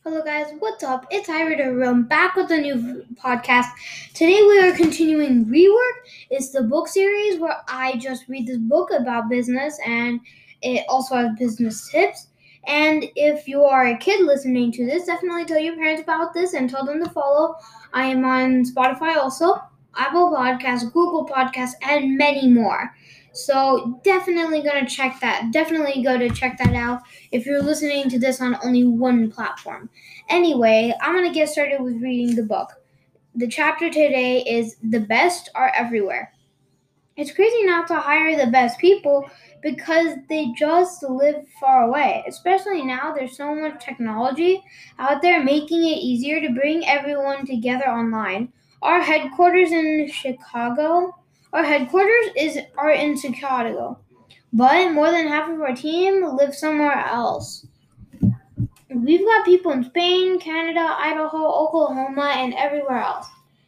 Hello guys, what's up? It's Ira Room back with a new podcast. Today we are continuing Rework. It's the book series where I just read this book about business and it also has business tips. And if you are a kid listening to this, definitely tell your parents about this and tell them to follow. I am on Spotify also, Apple Podcasts, Google Podcasts, and many more. So definitely gonna check that. Definitely go to check that out if you're listening to this on only one platform. Anyway, I'm going to get started with reading the book. The chapter today is The Best Are Everywhere. It's crazy not to hire the best people because they just live far away. Especially now, there's so much technology out there making it easier to bring everyone together online. Our headquarters in Chicago, our headquarters are in Chicago, but more than half of our team live somewhere else. We've got people in Spain, Canada, Idaho, Oklahoma, and everywhere else.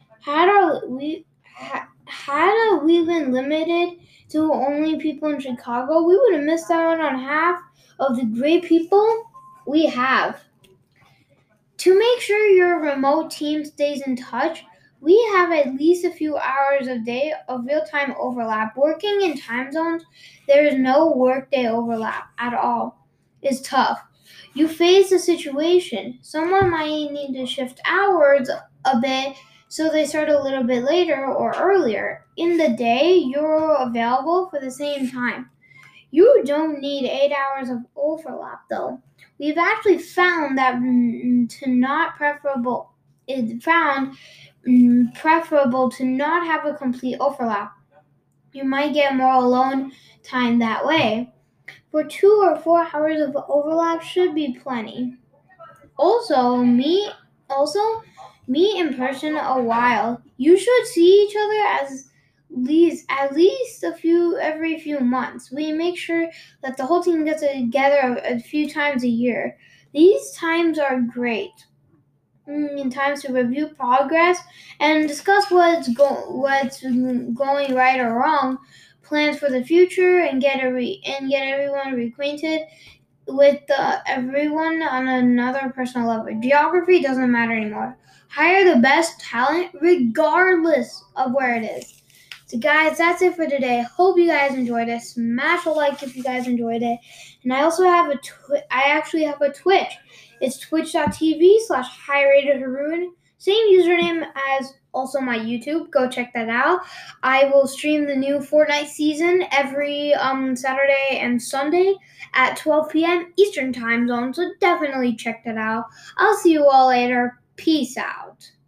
Had we been limited to only people in Chicago, we would have missed out on half of the great people we have. To make sure your remote team stays in touch, we have at least a few hours a day of real-time overlap. Working in time zones, there is no workday overlap at all. It's tough. You face a situation. Someone might need to shift hours a bit so they start a little bit later or earlier. In the day, you're available for the same time. You don't need 8 hours of overlap though. We've actually found that to not preferable it found preferable to not have a complete overlap. You might get more alone time that way. For 2 or 4 hours of overlap should be plenty. Also, meet in person a while. You should see each other at least every few months. We make sure that the whole team gets together a few times a year. These times are great. Times to review progress and discuss what's going right or wrong, plans for the future, and get everyone reacquainted with everyone on another personal level. Geography doesn't matter anymore. Hire the best talent regardless of where it is. So guys, that's it for today. Hope you guys enjoyed it. Smash a like if you guys enjoyed it. And I also have I actually have a Twitch. It's twitch.tv/highratedharoon. Same username as also my YouTube. Go check that out. I will stream the new Fortnite season every Saturday and Sunday at 12 p.m. Eastern Time Zone, so definitely check that out. I'll see you all later. Peace out.